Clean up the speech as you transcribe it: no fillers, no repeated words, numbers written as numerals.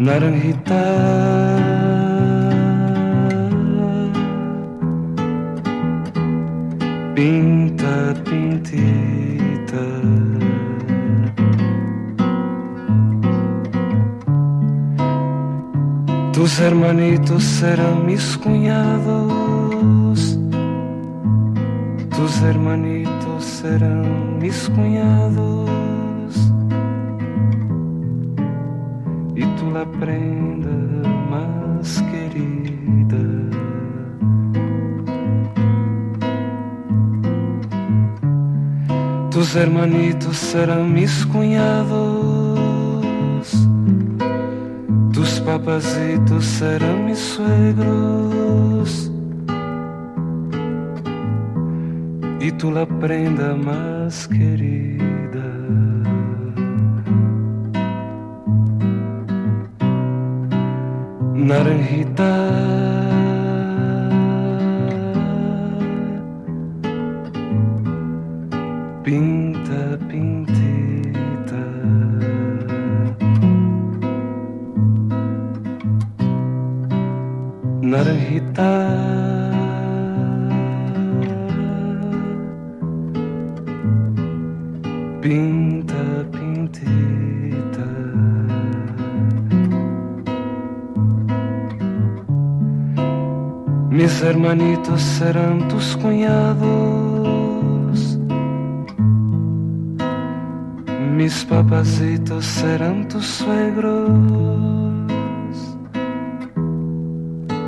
Naranjita, pinta, pintita, tus hermanitos serán mis cuñados, tus hermanitos serán mis cuñados, y tú la prenda más querida. Tus hermanitos serán mis cuñados, tus papacitos serán mis suegros, y tú la prenda más querida. Naranjita, pinta, pintita, naranjita, pinta, pintita, mis hermanitos serán tus cuñados, mis papacitos serán tus suegros,